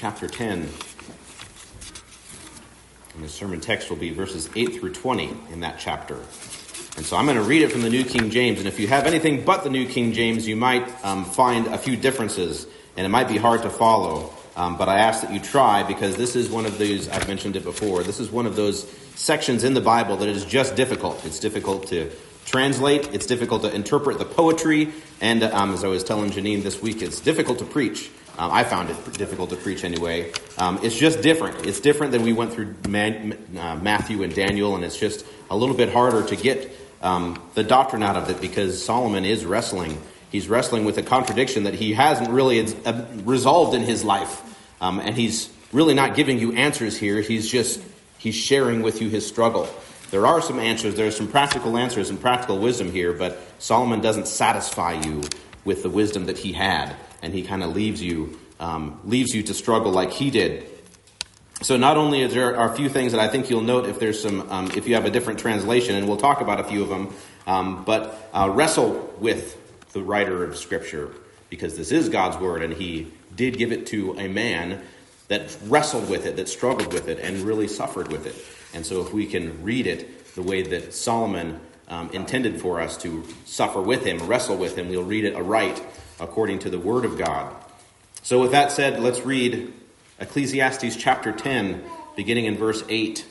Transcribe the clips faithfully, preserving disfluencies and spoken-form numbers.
chapter ten. And the sermon text will be verses eight through twenty in that chapter. And so I'm going to read it from the New King James. And if you have anything but the New King James, you might um, find a few differences, and it might be hard to follow. Um, but I ask that you try, because this is one of those, I've mentioned it before, this is one of those sections in the Bible that is just difficult. It's difficult to translate. It's difficult to interpret the poetry. And um, as I was telling Janine this week, it's difficult to preach. Um, I found it difficult to preach anyway. Um, it's just different. It's different than we went through Man, uh, Matthew and Daniel, and it's just a little bit harder to get um, the doctrine out of it, because Solomon is wrestling. He's wrestling with a contradiction that he hasn't really uh, resolved in his life. Um, and he's really not giving you answers here. He's just, he's sharing with you his struggle. There are some answers. There are some practical answers and practical wisdom here, but Solomon doesn't satisfy you with the wisdom that he had. And he kind of leaves you, um, leaves you to struggle like he did. So not only is there are a few things that I think you'll note if there's some, um, if you have a different translation, and we'll talk about a few of them, um, but uh, wrestle with the writer of Scripture, because this is God's word, and he did give it to a man that wrestled with it, that struggled with it, and really suffered with it. And so if we can read it the way that Solomon um, intended for us to suffer with him, wrestle with him, we'll read it aright according to the word of God. So with that said, let's read Ecclesiastes chapter ten, beginning in verse eight.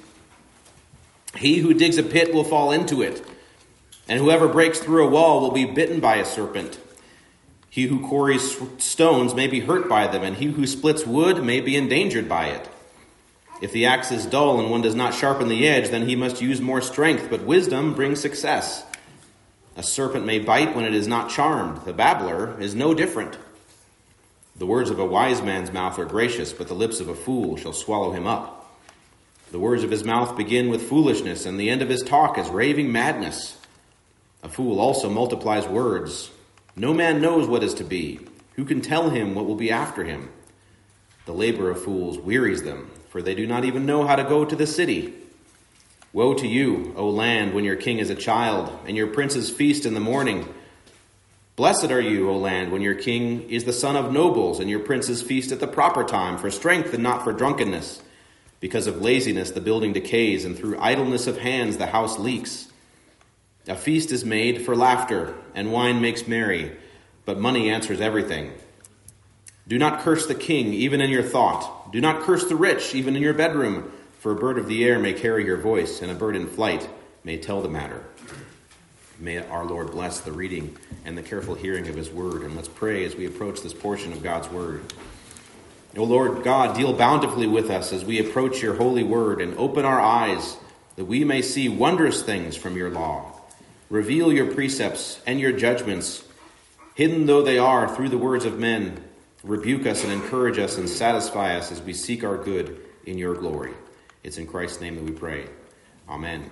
He who digs a pit will fall into it, and whoever breaks through a wall will be bitten by a serpent. He who quarries stones may be hurt by them, and he who splits wood may be endangered by it. If the axe is dull and one does not sharpen the edge, then he must use more strength, but wisdom brings success. A serpent may bite when it is not charmed. The babbler is no different. The words of a wise man's mouth are gracious, but the lips of a fool shall swallow him up. The words of his mouth begin with foolishness, and the end of his talk is raving madness. A fool also multiplies words. No man knows what is to be. Who can tell him what will be after him? The labor of fools wearies them, for they do not even know how to go to the city. Woe to you, O land, when your king is a child, and your princes feast in the morning. Blessed are you, O land, when your king is the son of nobles, and your princes feast at the proper time, for strength and not for drunkenness. Because of laziness the building decays, and through idleness of hands the house leaks. A feast is made for laughter, and wine makes merry, but money answers everything. Do not curse the king, even in your thought. Do not curse the rich, even in your bedroom. For a bird of the air may carry your voice, and a bird in flight may tell the matter. May our Lord bless the reading and the careful hearing of his word. And let's pray as we approach this portion of God's word. O Lord God, deal bountifully with us as we approach your holy word, and open our eyes that we may see wondrous things from your law. Reveal your precepts and your judgments, hidden though they are through the words of men. Rebuke us and encourage us and satisfy us as we seek our good in your glory. It's in Christ's name that we pray. Amen.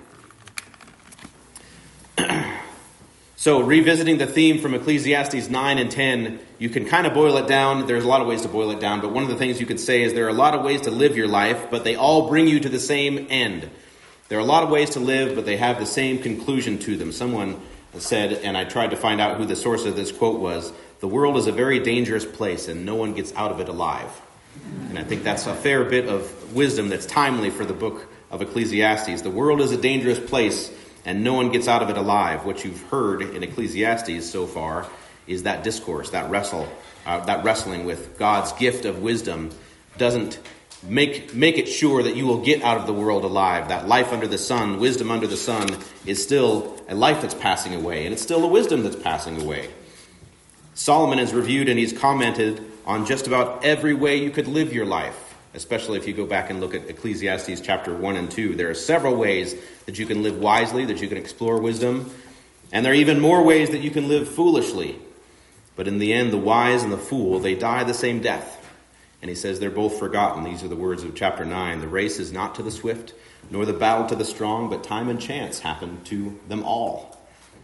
So, revisiting the theme from Ecclesiastes nine and ten, you can kind of boil it down. There's a lot of ways to boil it down, but one of the things you could say is there are a lot of ways to live your life, but they all bring you to the same end. There are a lot of ways to live, but they have the same conclusion to them. Someone said, and I tried to find out who the source of this quote was, the world is a very dangerous place, and no one gets out of it alive. And I think that's a fair bit of wisdom that's timely for the book of Ecclesiastes. The world is a dangerous place, and no one gets out of it alive. What you've heard in Ecclesiastes so far is that discourse, that wrestle, uh, that wrestling with God's gift of wisdom doesn't make make it sure that you will get out of the world alive. That life under the sun, wisdom under the sun, is still a life that's passing away, and it's still a wisdom that's passing away. Solomon has reviewed and he's commented on just about every way you could live your life, especially if you go back and look at Ecclesiastes chapter one and two. There are several ways that you can live wisely, that you can explore wisdom, and there are even more ways that you can live foolishly. But in the end, the wise and the fool, they die the same death. And he says they're both forgotten. These are the words of chapter nine. The race is not to the swift, nor the battle to the strong, but time and chance happen to them all.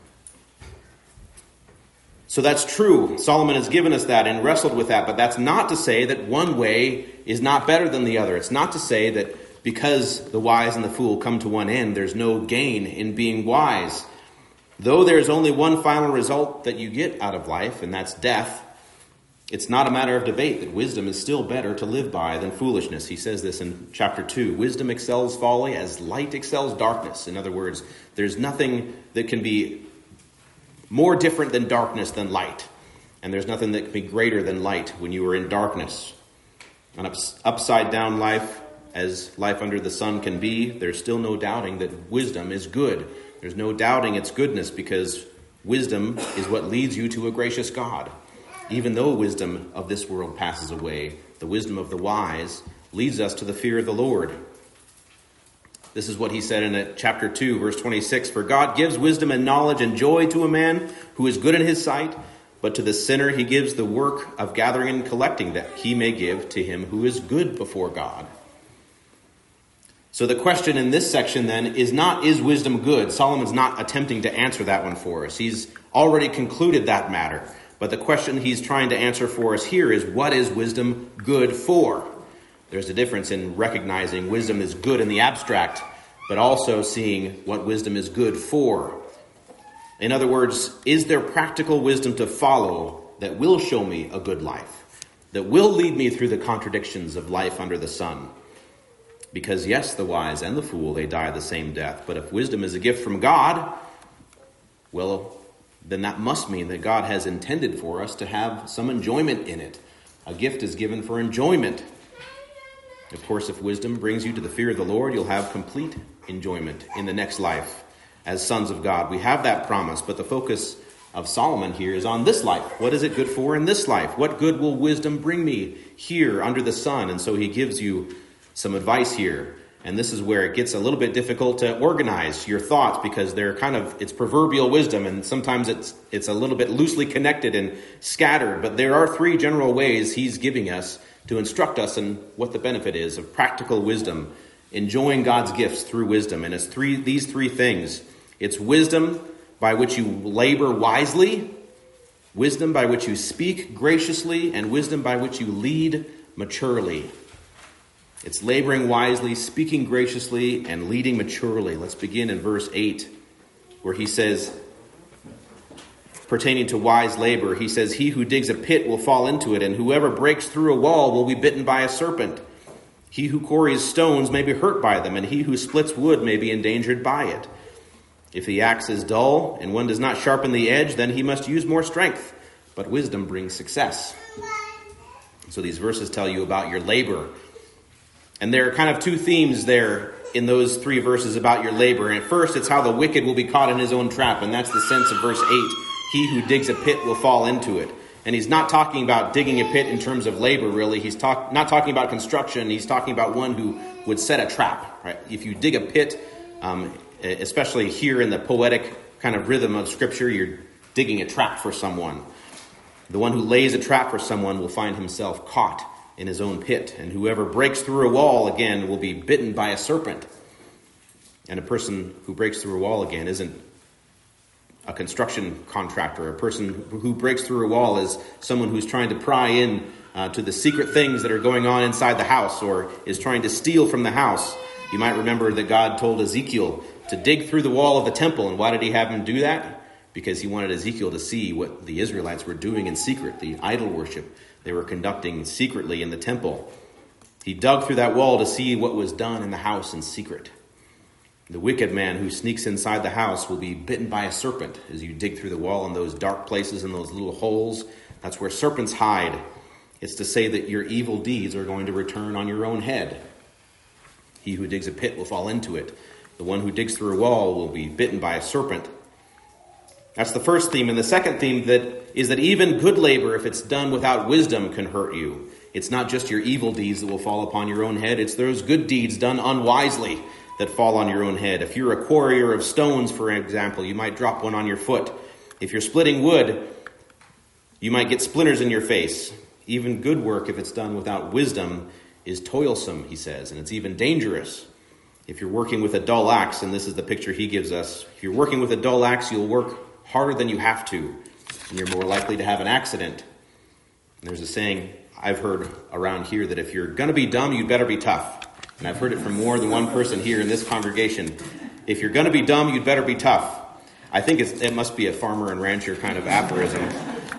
So that's true. Solomon has given us that and wrestled with that, but that's not to say that one way is not better than the other. It's not to say that because the wise and the fool come to one end, there's no gain in being wise. Though there's only one final result that you get out of life, and that's death, It's not a matter of debate that wisdom is still better to live by than foolishness. He says this in chapter two. Wisdom excels folly as light excels darkness. In other words, there's nothing that can be more different than darkness than light. And there's nothing that can be greater than light when you are in darkness. An ups- upside down life, as life under the sun can be, there's still no doubting that wisdom is good. There's no doubting its goodness, because wisdom is what leads you to a gracious God. Even though wisdom of this world passes away, the wisdom of the wise leads us to the fear of the Lord. This is what he said in chapter two, verse twenty-six. For God gives wisdom and knowledge and joy to a man who is good in his sight, but to the sinner he gives the work of gathering and collecting, that he may give to him who is good before God. So the question in this section then is not, is wisdom good? Solomon's not attempting to answer that one for us. He's already concluded that matter. But the question he's trying to answer for us here is, what is wisdom good for? There's a difference in recognizing wisdom is good in the abstract, but also seeing what wisdom is good for. In other words, is there practical wisdom to follow that will show me a good life, that will lead me through the contradictions of life under the sun? Because yes, the wise and the fool, they die the same death. But if wisdom is a gift from God, well, then that must mean that God has intended for us to have some enjoyment in it. A gift is given for enjoyment. Of course, if wisdom brings you to the fear of the Lord, you'll have complete enjoyment in the next life as sons of God. We have that promise, but the focus of Solomon here is on this life. What is it good for in this life? What good will wisdom bring me here under the sun? And so he gives you some advice here. And this is where it gets a little bit difficult to organize your thoughts, because they're kind of, it's proverbial wisdom, and sometimes it's it's a little bit loosely connected and scattered. But there are three general ways he's giving us to instruct us in what the benefit is of practical wisdom, enjoying God's gifts through wisdom. And it's three these three things. It's wisdom by which you labor wisely, wisdom by which you speak graciously, and wisdom by which you lead maturely. It's laboring wisely, speaking graciously, and leading maturely. Let's begin in verse eight, where he says, pertaining to wise labor, he says, he who digs a pit will fall into it, and whoever breaks through a wall will be bitten by a serpent. He who quarries stones may be hurt by them, and he who splits wood may be endangered by it. If the axe is dull, and one does not sharpen the edge, then he must use more strength. But wisdom brings success. So these verses tell you about your labor. And there are kind of two themes there in those three verses about your labor. And at first, it's how the wicked will be caught in his own trap. And that's the sense of verse eight. He who digs a pit will fall into it. And he's not talking about digging a pit in terms of labor, really. He's talk, not talking about construction. He's talking about one who would set a trap. Right? If you dig a pit, um, especially here in the poetic kind of rhythm of Scripture, you're digging a trap for someone. The one who lays a trap for someone will find himself caught in his own pit. And whoever breaks through a wall again will be bitten by a serpent. And a person who breaks through a wall again isn't a construction contractor. A person who breaks through a wall is someone who's trying to pry in uh, to the secret things that are going on inside the house, or is trying to steal from the house. You might remember that God told Ezekiel to dig through the wall of the temple. And why did he have him do that? Because he wanted Ezekiel to see what the Israelites were doing in secret, the idol worship they were conducting secretly in the temple. He dug through that wall to see what was done in the house in secret. The wicked man who sneaks inside the house will be bitten by a serpent as you dig through the wall in those dark places and those little holes. That's where serpents hide. It's to say that your evil deeds are going to return on your own head. He who digs a pit will fall into it. The one who digs through a wall will be bitten by a serpent. That's the first theme. And the second theme that is that even good labor, if it's done without wisdom, can hurt you. It's not just your evil deeds that will fall upon your own head. It's those good deeds done unwisely that fall on your own head. If you're a quarrier of stones, for example, you might drop one on your foot. If you're splitting wood, you might get splinters in your face. Even good work, if it's done without wisdom, is toilsome, he says, and it's even dangerous. If you're working with a dull axe, and this is the picture he gives us, if you're working with a dull axe, you'll work harder than you have to, and you're more likely to have an accident. And there's a saying I've heard around here that if you're going to be dumb, you'd better be tough. And I've heard it from more than one person here in this congregation. If you're going to be dumb, you'd better be tough. I think it's, it must be a farmer and rancher kind of aphorism.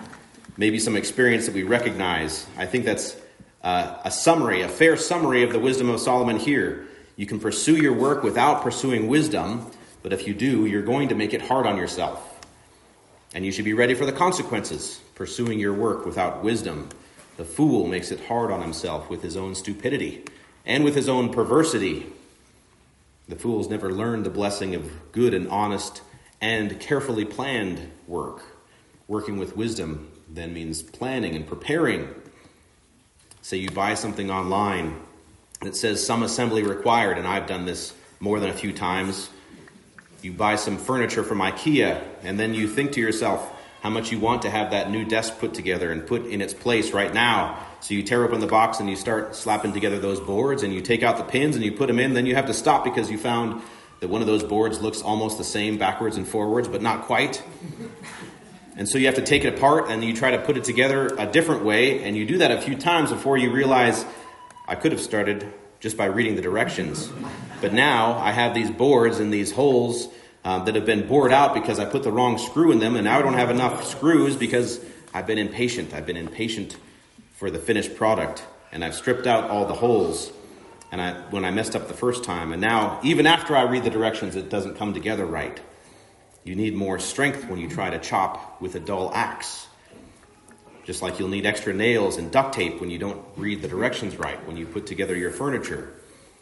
maybe some experience that we recognize. I think that's uh, a summary, a fair summary of the wisdom of Solomon here. You can pursue your work without pursuing wisdom, but if you do, you're going to make it hard on yourself. And you should be ready for the consequences, pursuing your work without wisdom. The fool makes it hard on himself with his own stupidity and with his own perversity. The fool's never learned the blessing of good and honest and carefully planned work. Working with wisdom then means planning and preparing. Say you buy something online that says some assembly required, and I've done this more than a few times. You buy some furniture from IKEA, and then you think to yourself how much you want to have that new desk put together and put in its place right now. So you tear open the box and you start slapping together those boards, and you take out the pins and you put them in. Then you have to stop because you found that one of those boards looks almost the same backwards and forwards, but not quite. And so you have to take it apart and you try to put it together a different way. And you do that a few times before you realize, I could have started just by reading the directions. But now I have these boards and these holes uh, that have been bored out because I put the wrong screw in them. And now I don't have enough screws because I've been impatient. I've been impatient for the finished product. And I've stripped out all the holes and I, when I messed up the first time. And now, even after I read the directions, it doesn't come together right. You need more strength when you try to chop with a dull axe. Just like you'll need extra nails and duct tape when you don't read the directions right, when you put together your furniture.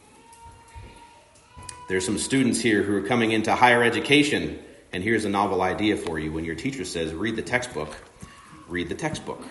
There's some students here who are coming into higher education, and here's a novel idea for you. When your teacher says, read the textbook, read the textbook.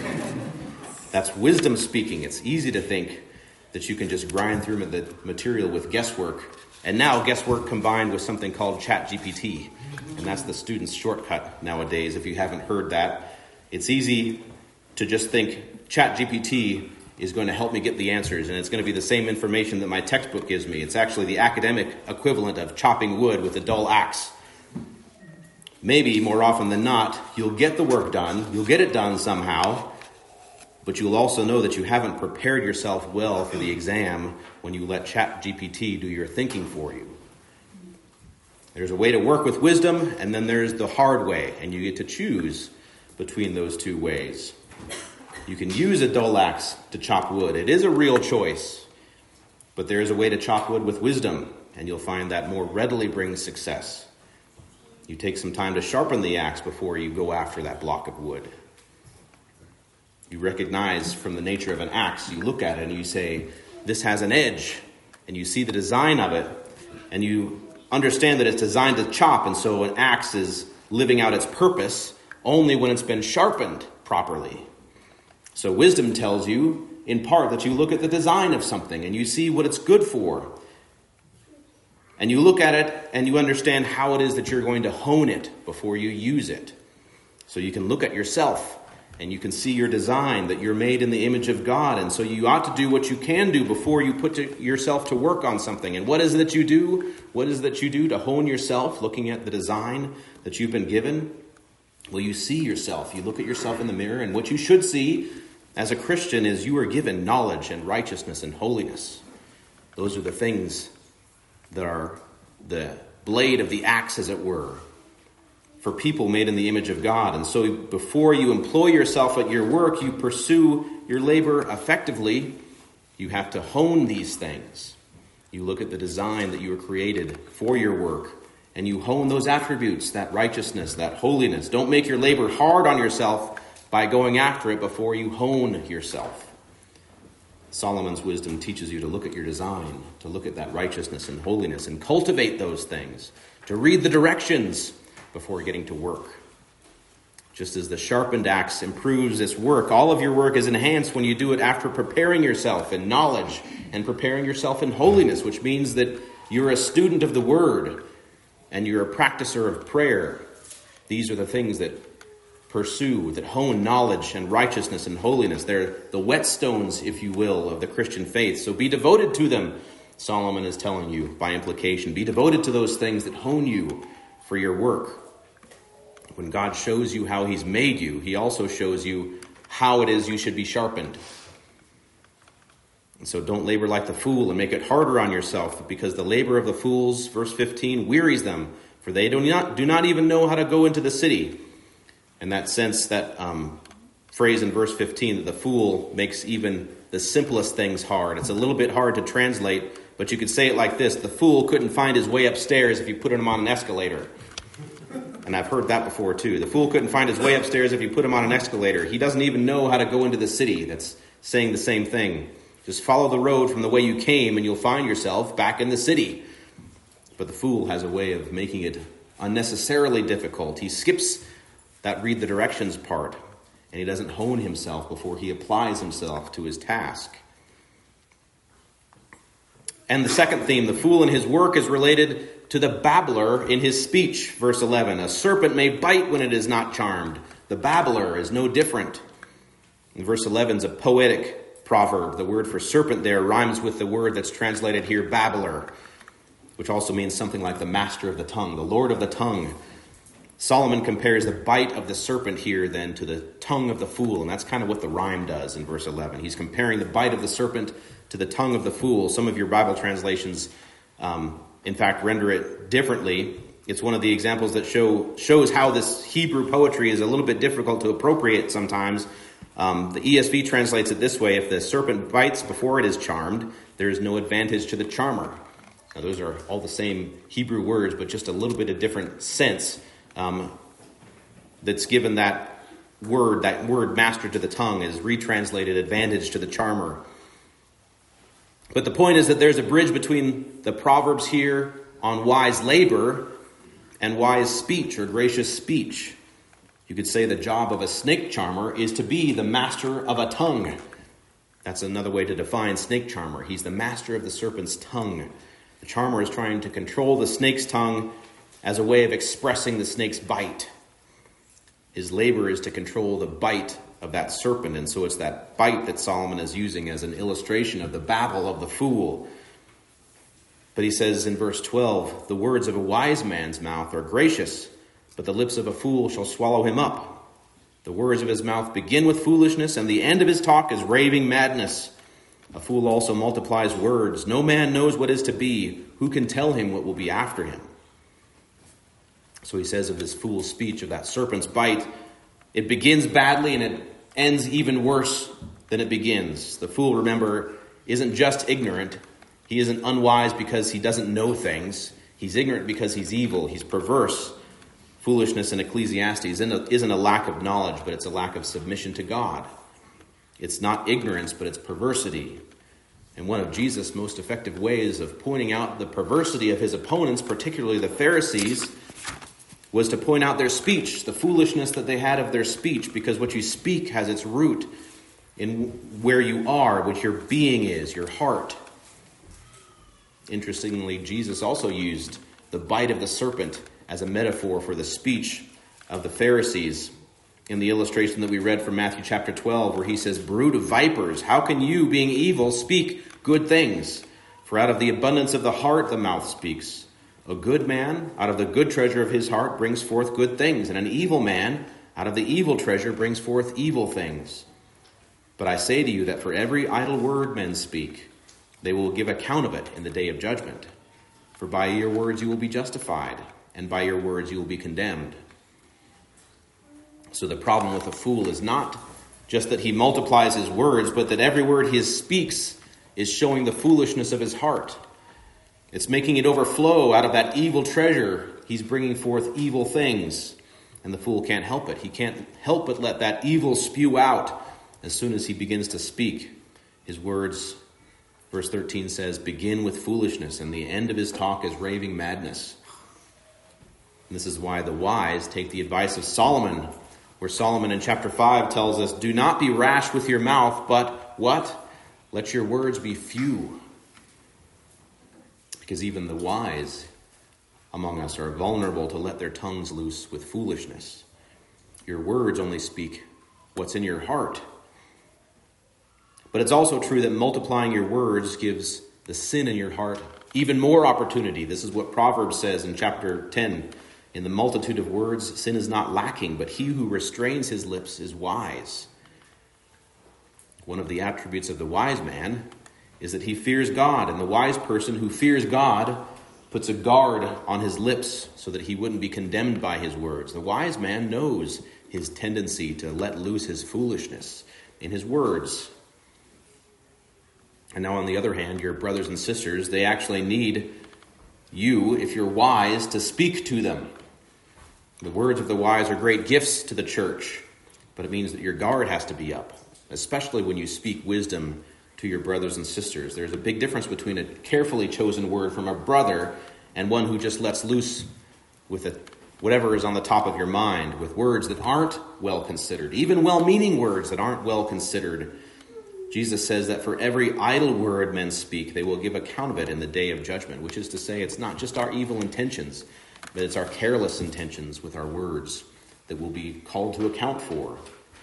That's wisdom speaking. It's easy to think that you can just grind through the material with guesswork. And now guesswork combined with something called ChatGPT. And that's the student's shortcut nowadays, if you haven't heard that. It's easy to just think ChatGPT is going to help me get the answers, and it's going to be the same information that my textbook gives me. It's actually the academic equivalent of chopping wood with a dull axe. Maybe, more often than not, you'll get the work done, you'll get it done somehow, but you'll also know that you haven't prepared yourself well for the exam when you let ChatGPT do your thinking for you. There's a way to work with wisdom, and then there's the hard way, and you get to choose between those two ways. You can use a dull axe to chop wood. It is a real choice, but there is a way to chop wood with wisdom, and you'll find that more readily brings success. You take some time to sharpen the axe before you go after that block of wood. You recognize from the nature of an axe, you look at it and you say, this has an edge, and you see the design of it, and you understand that it's designed to chop, and so an axe is living out its purpose only when it's been sharpened properly. So wisdom tells you, in part, that you look at the design of something and you see what it's good for. And you look at it and you understand how it is that you're going to hone it before you use it. So you can look at yourself and you can see your design, that you're made in the image of God. And so you ought to do what you can do before you put to yourself to work on something. And what is it that you do? What is it that you do to hone yourself, looking at the design that you've been given? Well, you see yourself. You look at yourself in the mirror, and what you should see as a Christian is you are given knowledge and righteousness and holiness. Those are the things that are the blade of the axe, as it were, for people made in the image of God. And so before you employ yourself at your work, you pursue your labor effectively, you have to hone these things. You look at the design that you were created for your work, and you hone those attributes, that righteousness, that holiness. Don't make your labor hard on yourself by going after it before you hone yourself. Solomon's wisdom teaches you to look at your design, to look at that righteousness and holiness, and cultivate those things, to read the directions before getting to work. Just as the sharpened axe improves its work, all of your work is enhanced when you do it after preparing yourself in knowledge and preparing yourself in holiness, which means that you're a student of the Word and you're a practicer of prayer. These are the things that pursue, that hone knowledge and righteousness and holiness. They're the whetstones, if you will, of the Christian faith. So be devoted to them, Solomon is telling you by implication. Be devoted to those things that hone you for your work. When God shows you how he's made you, he also shows you how it is you should be sharpened. And so don't labor like the fool and make it harder on yourself, because the labor of the fools, verse fifteen, wearies them, for they do not, do not even know how to go into the city. In that sense, that um, phrase in verse fifteen that the fool makes even the simplest things hard. It's a little bit hard to translate, but you could say it like this: the fool couldn't find his way upstairs if you put him on an escalator. And I've heard that before too. The fool couldn't find his way upstairs if you put him on an escalator. He doesn't even know how to go into the city. That's saying the same thing. Just follow the road from the way you came and you'll find yourself back in the city. But the fool has a way of making it unnecessarily difficult. He skips that read the directions part, and he doesn't hone himself before he applies himself to his task. And the second theme, the fool in his work, is related to the babbler in his speech. Verse eleven, a serpent may bite when it is not charmed. The babbler is no different. And verse eleven is a poetic proverb. The word for serpent there rhymes with the word that's translated here, babbler, which also means something like the master of the tongue, the lord of the tongue. Solomon compares the bite of the serpent here then to the tongue of the fool, and that's kind of what the rhyme does in verse eleven. He's comparing the bite of the serpent to the tongue of the fool. Some of your Bible translations, um, in fact, render it differently. It's one of the examples that show shows how this Hebrew poetry is a little bit difficult to appropriate sometimes. Um, the E S V translates it this way: if the serpent bites before it is charmed, there is no advantage to the charmer. Now, those are all the same Hebrew words, but just a little bit of different sense um, that's given that word. That word master to the tongue is retranslated advantage to the charmer. But the point is that there's a bridge between the Proverbs here on wise labor and wise speech or gracious speech. You could say the job of a snake charmer is to be the master of a tongue. That's another way to define snake charmer. He's the master of the serpent's tongue. The charmer is trying to control the snake's tongue as a way of expressing the snake's bite. His labor is to control the bite of that serpent, and so it's that bite that Solomon is using as an illustration of the babble of the fool. But he says in verse twelve, the words of a wise man's mouth are gracious, but the lips of a fool shall swallow him up. The words of his mouth begin with foolishness, and the end of his talk is raving madness. A fool also multiplies words. No man knows what is to be. Who can tell him what will be after him? So he says of this fool's speech, of that serpent's bite, it begins badly and it ends even worse than it begins. The fool, remember, isn't just ignorant. He isn't unwise because he doesn't know things. He's ignorant because he's evil. He's perverse. Foolishness in Ecclesiastes isn't a lack of knowledge, but it's a lack of submission to God. It's not ignorance, but it's perversity. And one of Jesus' most effective ways of pointing out the perversity of his opponents, particularly the Pharisees, was to point out their speech, the foolishness that they had of their speech, because what you speak has its root in where you are, what your being is, your heart. Interestingly, Jesus also used the bite of the serpent as a metaphor for the speech of the Pharisees in the illustration that we read from Matthew chapter twelve, where he says, brood of vipers, how can you, being evil, speak good things? For out of the abundance of the heart the mouth speaks. A good man, out of the good treasure of his heart, brings forth good things, and an evil man, out of the evil treasure, brings forth evil things. But I say to you that for every idle word men speak, they will give account of it in the day of judgment. For by your words you will be justified, and by your words you will be condemned. So the problem with a fool is not just that he multiplies his words, but that every word he speaks is showing the foolishness of his heart. It's making it overflow out of that evil treasure. He's bringing forth evil things, and the fool can't help it. He can't help but let that evil spew out as soon as he begins to speak. His words, verse thirteen says, begin with foolishness, and the end of his talk is raving madness. And this is why the wise take the advice of Solomon, where Solomon in chapter five tells us, do not be rash with your mouth, but what? Let your words be few. Because even the wise among us are vulnerable to let their tongues loose with foolishness. Your words only speak what's in your heart. But it's also true that multiplying your words gives the sin in your heart even more opportunity. This is what Proverbs says in chapter ten. In the multitude of words, sin is not lacking, but he who restrains his lips is wise. One of the attributes of the wise man is that he fears God, and the wise person who fears God puts a guard on his lips so that he wouldn't be condemned by his words. The wise man knows his tendency to let loose his foolishness in his words. And now on the other hand, your brothers and sisters, they actually need you, if you're wise, to speak to them. The words of the wise are great gifts to the church, but it means that your guard has to be up, especially when you speak wisdom to your brothers and sisters. There's a big difference between a carefully chosen word from a brother and one who just lets loose with a, whatever is on the top of your mind, with words that aren't well considered, even well-meaning words that aren't well considered. Jesus says that for every idle word men speak, they will give account of it in the day of judgment, which is to say it's not just our evil intentions, but it's our careless intentions with our words that will be called to account for.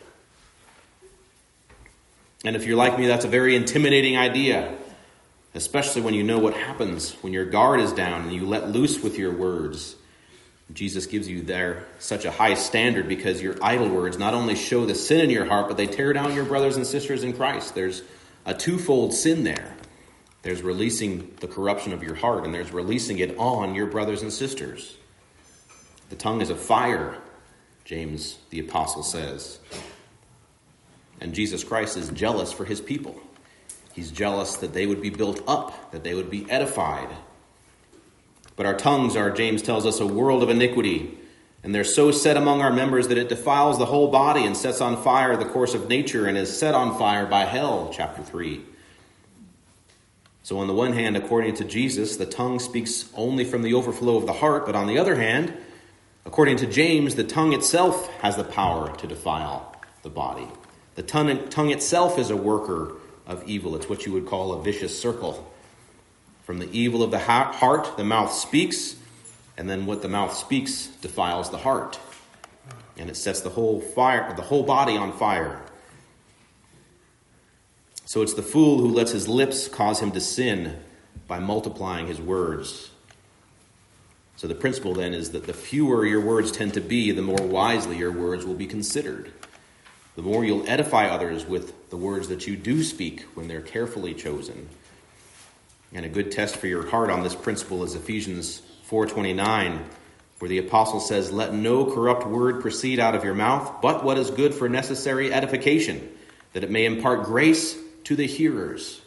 And if you're like me, that's a very intimidating idea, especially when you know what happens when your guard is down and you let loose with your words. Jesus gives you there such a high standard because your idle words not only show the sin in your heart, but they tear down your brothers and sisters in Christ. There's a twofold sin there. There's releasing the corruption of your heart, and there's releasing it on your brothers and sisters. The tongue is a fire, James the apostle says. And Jesus Christ is jealous for his people. He's jealous that they would be built up, that they would be edified. But our tongues are, James tells us, a world of iniquity, and they're so set among our members that it defiles the whole body and sets on fire the course of nature and is set on fire by hell, chapter three. So on the one hand, according to Jesus, the tongue speaks only from the overflow of the heart, but on the other hand, according to James, the tongue itself has the power to defile the body. The tongue, tongue itself is a worker of evil. It's what you would call a vicious circle. From the evil of the heart, the mouth speaks, and then what the mouth speaks defiles the heart. And it sets the whole fire, the whole body on fire. So it's the fool who lets his lips cause him to sin by multiplying his words. So the principle then is that the fewer your words tend to be, the more wisely your words will be considered. The more you'll edify others with the words that you do speak when they're carefully chosen. And a good test for your heart on this principle is Ephesians four twenty-nine, where the apostle says, "Let no corrupt word proceed out of your mouth, but what is good for necessary edification, that it may impart grace to the hearers."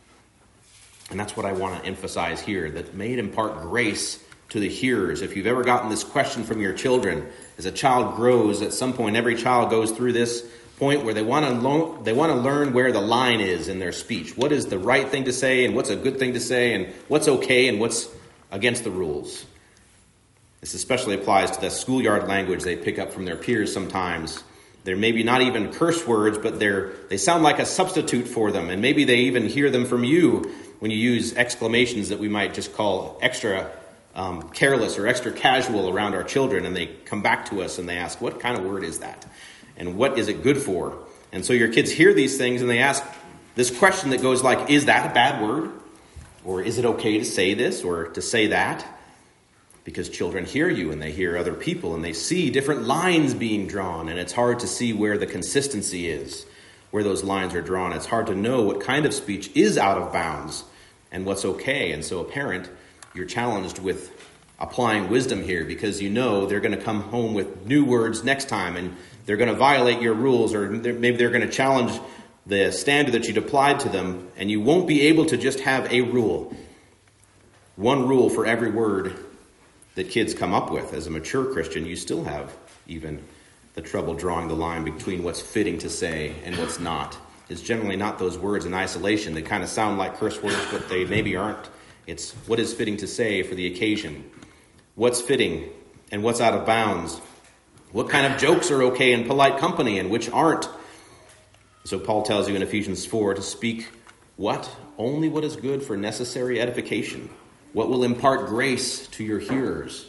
And that's what I want to emphasize here, that it may impart grace to the hearers. If you've ever gotten this question from your children, as a child grows, at some point every child goes through this point where they want to lo- they want to learn where the line is in their speech. What is the right thing to say, and what's a good thing to say, and what's okay, and what's against the rules. This especially applies to the schoolyard language they pick up from their peers sometimes. They're maybe not even curse words, but they're they sound like a substitute for them, and maybe they even hear them from you when you use exclamations that we might just call extra um, careless or extra casual around our children, and they come back to us and they ask, what kind of word is that? And what is it good for? And so your kids hear these things and they ask this question that goes like, is that a bad word? Or is it okay to say this or to say that? Because children hear you and they hear other people and they see different lines being drawn, and it's hard to see where the consistency is, where those lines are drawn. It's hard to know what kind of speech is out of bounds and what's okay. And so a parent, you're challenged with applying wisdom here, because you know they're going to come home with new words next time, and they're going to violate your rules, or maybe they're going to challenge the standard that you'd applied to them, and you won't be able to just have a rule. One rule for every word that kids come up with. As a mature Christian, you still have even the trouble drawing the line between what's fitting to say and what's not. It's generally not those words in isolation. They kind of sound like curse words, but they maybe aren't. It's what is fitting to say for the occasion. What's fitting and what's out of bounds. What kind of jokes are okay in polite company and which aren't. So Paul tells you in Ephesians four to speak what? Only what is good for necessary edification. What will impart grace to your hearers.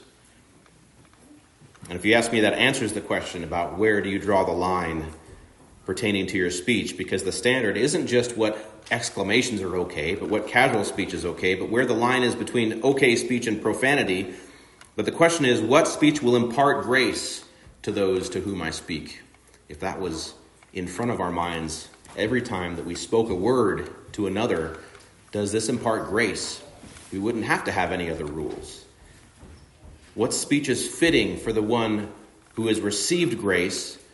And if you ask me, that answers the question about where do you draw the line pertaining to your speech, because the standard isn't just what exclamations are okay, but what casual speech is okay, but where the line is between okay speech and profanity. But the question is, what speech will impart grace to those to whom I speak? If that was in front of our minds every time that we spoke a word to another, does this impart grace? We wouldn't have to have any other rules. What speech is fitting for the one who has received grace,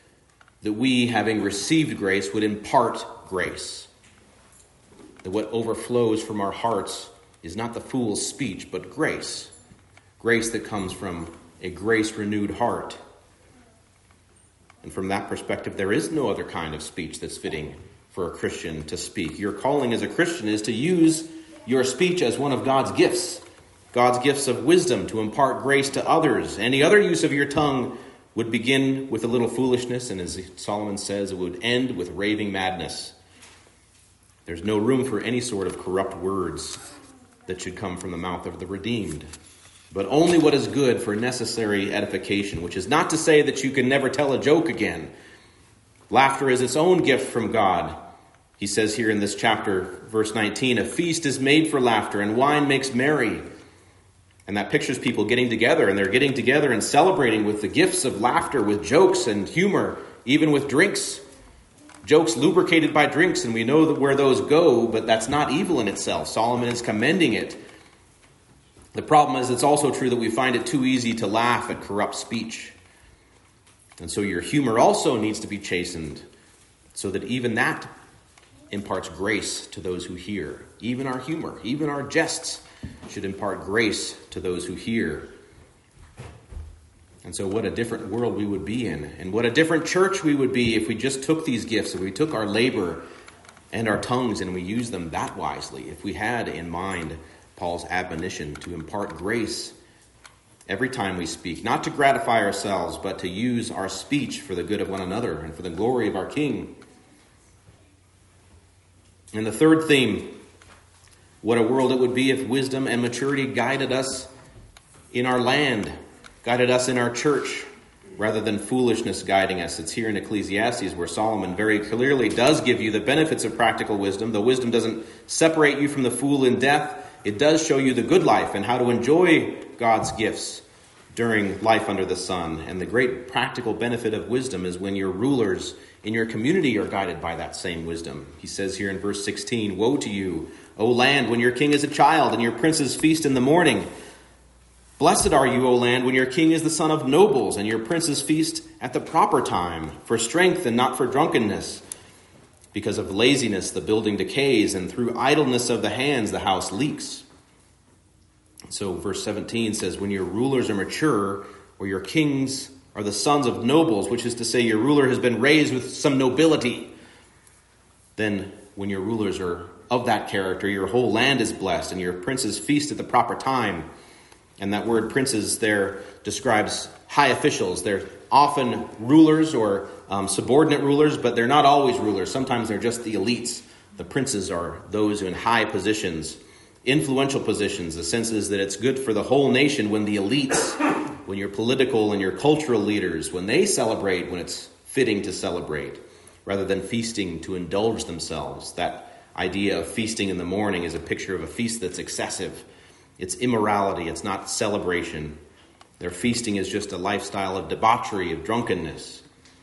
that we, having received grace, would impart grace. That what overflows from our hearts is not the fool's speech, but grace. Grace that comes from a grace-renewed heart. And from that perspective, there is no other kind of speech that's fitting for a Christian to speak. Your calling as a Christian is to use your speech as one of God's gifts. God's gifts of wisdom to impart grace to others. Any other use of your tongue would begin with a little foolishness, and as Solomon says, it would end with raving madness. There's no room for any sort of corrupt words that should come from the mouth of the redeemed, but only what is good for necessary edification, which is not to say that you can never tell a joke again. Laughter is its own gift from God. He says here in this chapter, verse nineteen, a feast is made for laughter, and wine makes merry. And that pictures people getting together, and they're getting together and celebrating with the gifts of laughter, with jokes and humor, even with drinks. Jokes lubricated by drinks, and we know that where those go, but that's not evil in itself. Solomon is commending it. The problem is it's also true that we find it too easy to laugh at corrupt speech. And so your humor also needs to be chastened, so that even that imparts grace to those who hear. Even our humor, even our jests should impart grace to those who hear. And so what a different world we would be in, and what a different church we would be if we just took these gifts, if we took our labor and our tongues and we used them that wisely, if we had in mind Paul's admonition to impart grace every time we speak, not to gratify ourselves, but to use our speech for the good of one another and for the glory of our King. And the third theme, what a world it would be if wisdom and maturity guided us in our land, guided us in our church, rather than foolishness guiding us. It's here in Ecclesiastes where Solomon very clearly does give you the benefits of practical wisdom. The wisdom doesn't separate you from the fool in death. It does show you the good life and how to enjoy God's gifts during life under the sun. And the great practical benefit of wisdom is when your rulers in your community are guided by that same wisdom. He says here in verse sixteen, woe to you, O land, when your king is a child and your princes feast in the morning. Blessed are you, O land, when your king is the son of nobles and your princes feast at the proper time, for strength and not for drunkenness. Because of laziness, the building decays, and through idleness of the hands, the house leaks. So verse seventeen says, when your rulers are mature, or your kings are the sons of nobles, which is to say your ruler has been raised with some nobility, then when your rulers are of that character, your whole land is blessed, and your princes feast at the proper time. And that word princes there describes high officials. They're often rulers or um, subordinate rulers, but they're not always rulers. Sometimes they're just the elites. The princes are those in high positions, influential positions. The sense is that it's good for the whole nation when the elites, when your political and your cultural leaders, when they celebrate, when it's fitting to celebrate, rather than feasting to indulge themselves. That idea of feasting in the morning is a picture of a feast that's excessive. It's immorality. It's not celebration. Their feasting is just a lifestyle of debauchery, of drunkenness.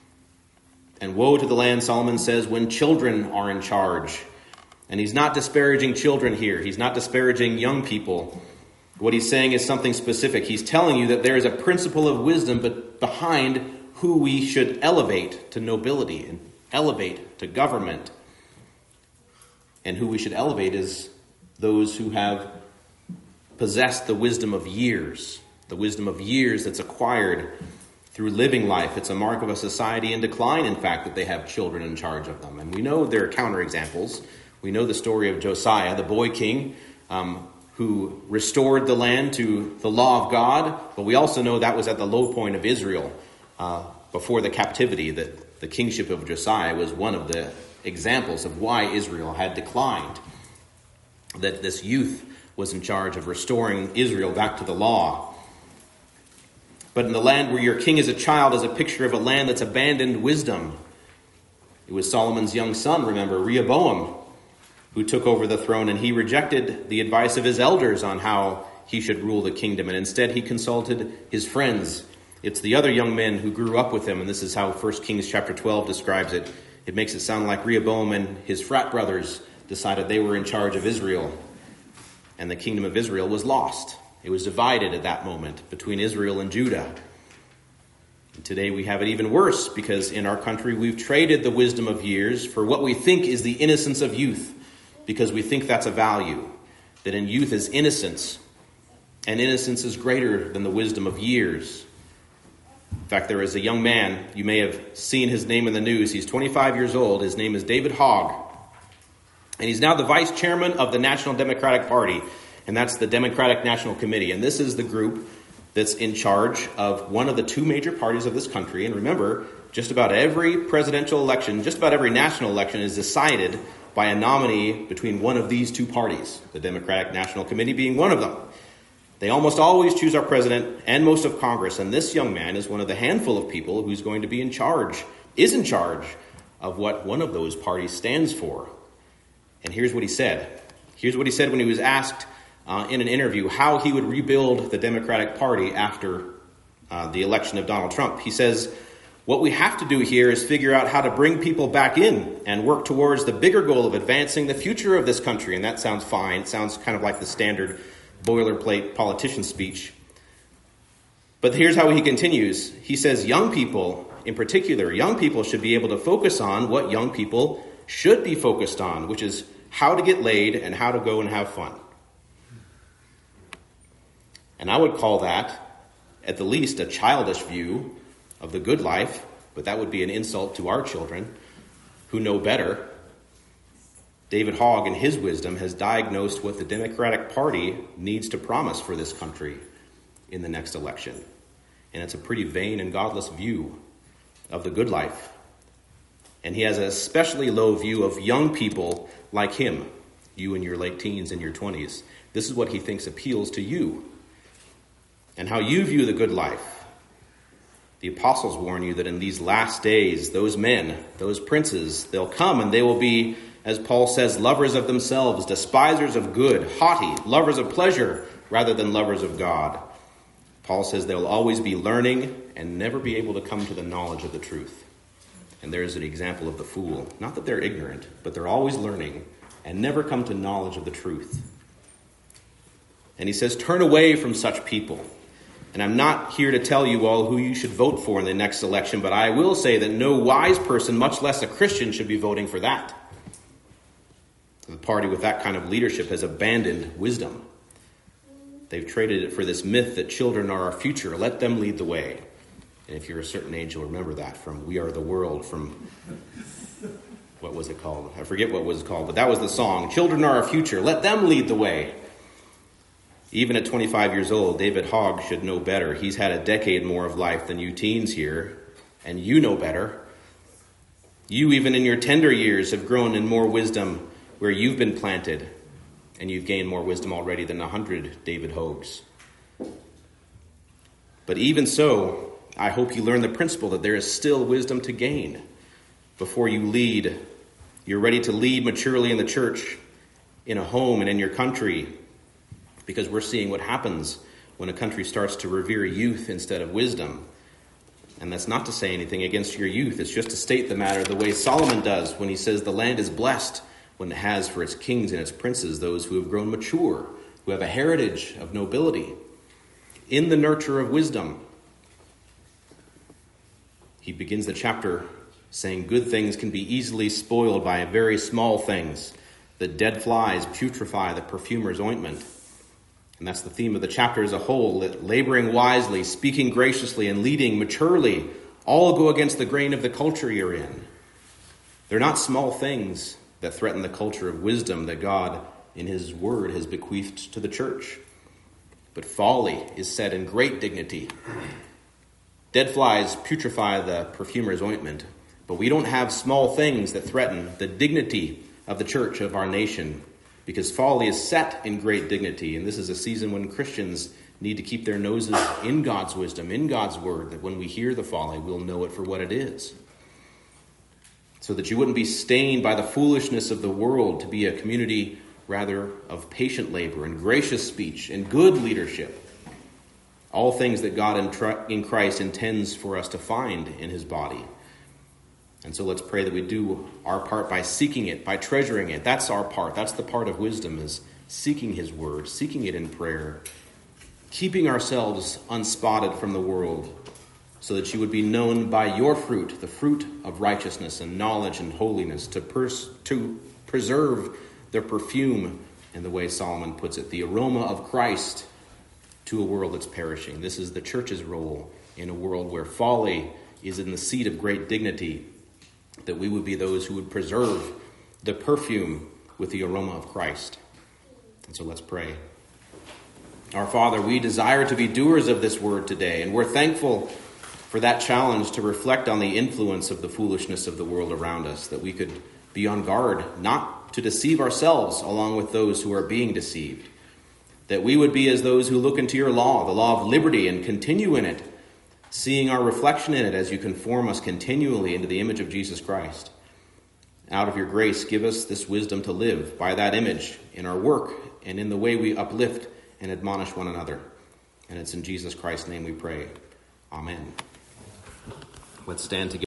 And woe to the land, Solomon says, when children are in charge. And he's not disparaging children here. He's not disparaging young people. What he's saying is something specific. He's telling you that there is a principle of wisdom but behind who we should elevate to nobility and elevate to government. And who we should elevate is those who have possessed the wisdom of years. The wisdom of years that's acquired through living life. It's a mark of a society in decline, in fact, that they have children in charge of them. And we know there are counterexamples. We know the story of Josiah, the boy king, um, who restored the land to the law of God. But we also know that was at the low point of Israel uh, before the captivity, that the kingship of Josiah was one of the examples of why Israel had declined. That this youth was in charge of restoring Israel back to the law. But in the land where your king is a child is a picture of a land that's abandoned wisdom. It was Solomon's young son, remember, Rehoboam, who took over the throne, and he rejected the advice of his elders on how he should rule the kingdom, and instead he consulted his friends. It's the other young men who grew up with him, and this is how First Kings chapter twelve describes it. It makes it sound like Rehoboam and his frat brothers decided they were in charge of Israel, and the kingdom of Israel was lost. It was divided at that moment between Israel and Judah. And today we have it even worse because in our country we've traded the wisdom of years for what we think is the innocence of youth, because we think that's a value, that in youth is innocence, and innocence is greater than the wisdom of years. In fact, there is a young man, you may have seen his name in the news. He's twenty-five years old. His name is David Hogg. And he's now the vice chairman of the National Democratic Party. And that's the Democratic National Committee. And this is the group that's in charge of one of the two major parties of this country. And remember, just about every presidential election, just about every national election is decided by a nominee between one of these two parties, the Democratic National Committee being one of them. They almost always choose our president and most of Congress, and this young man is one of the handful of people who's going to be in charge, is in charge of what one of those parties stands for. And here's what he said. Here's what he said when he was asked uh, in an interview how he would rebuild the Democratic Party after uh, the election of Donald Trump. He says, "What we have to do here is figure out how to bring people back in and work towards the bigger goal of advancing the future of this country." And that sounds fine. It sounds kind of like the standard boilerplate politician speech. But here's how he continues. He says, young people, in particular, young people should be able to focus on what young people should be focused on, which is how to get laid and how to go and have fun. And I would call that, at the least, a childish view of the good life, but that would be an insult to our children who know better. David Hogg, in his wisdom, has diagnosed what the Democratic Party needs to promise for this country in the next election. And it's a pretty vain and godless view of the good life. And he has an especially low view of young people like him, you in your late teens and your twenties. This is what he thinks appeals to you and how you view the good life. The apostles warn you that in these last days, those men, those princes, they'll come and they will be, as Paul says, lovers of themselves, despisers of good, haughty, lovers of pleasure rather than lovers of God. Paul says they'll always be learning and never be able to come to the knowledge of the truth. And there's an example of the fool. Not that they're ignorant, but they're always learning and never come to knowledge of the truth. And he says, turn away from such people. And I'm not here to tell you all who you should vote for in the next election, but I will say that no wise person, much less a Christian, should be voting for that. The party with that kind of leadership has abandoned wisdom. They've traded it for this myth that children are our future. Let them lead the way. And if you're a certain age, you'll remember that from We Are the World, from, what was it called? I forget what it was called, but that was the song. Children are our future. Let them lead the way. Even at twenty-five years old, David Hogg should know better. He's had a decade more of life than you teens here, and you know better. You, even in your tender years, have grown in more wisdom where you've been planted, and you've gained more wisdom already than a hundred David Hoggs. But even so, I hope you learn the principle that there is still wisdom to gain before you lead. You're ready to lead maturely in the church, in a home, and in your country, because we're seeing what happens when a country starts to revere youth instead of wisdom. And that's not to say anything against your youth. It's just to state the matter the way Solomon does when he says the land is blessed when it has for its kings and its princes those who have grown mature, who have a heritage of nobility, in the nurture of wisdom. He begins the chapter saying good things can be easily spoiled by very small things. The dead flies putrefy the perfumer's ointment. And that's the theme of the chapter as a whole, that laboring wisely, speaking graciously, and leading maturely all go against the grain of the culture you're in. They're not small things that threaten the culture of wisdom that God, in his word, has bequeathed to the church. But folly is set in great dignity. Dead flies putrefy the perfumer's ointment, but we don't have small things that threaten the dignity of the church, of our nation, because folly is set in great dignity. And this is a season when Christians need to keep their noses in God's wisdom, in God's word, that when we hear the folly, we'll know it for what it is. So that you wouldn't be stained by the foolishness of the world, to be a community rather of patient labor and gracious speech and good leadership. All things that God in Christ intends for us to find in his body. And so let's pray that we do our part by seeking it, by treasuring it. That's our part. That's the part of wisdom, is seeking his word, seeking it in prayer, keeping ourselves unspotted from the world, so that you would be known by your fruit, the fruit of righteousness and knowledge and holiness, to, pers- to preserve the perfume, in the way Solomon puts it, the aroma of Christ to a world that's perishing. This is the church's role in a world where folly is in the seat of great dignity, that we would be those who would preserve the perfume with the aroma of Christ. And so let's pray. Our Father, we desire to be doers of this word today, and we're thankful for that challenge to reflect on the influence of the foolishness of the world around us, that we could be on guard not to deceive ourselves along with those who are being deceived, that we would be as those who look into your law, the law of liberty, and continue in it, seeing our reflection in it as you conform us continually into the image of Jesus Christ. Out of your grace, give us this wisdom to live by that image in our work and in the way we uplift and admonish one another. And it's in Jesus Christ's name we pray. Amen. Let's stand together.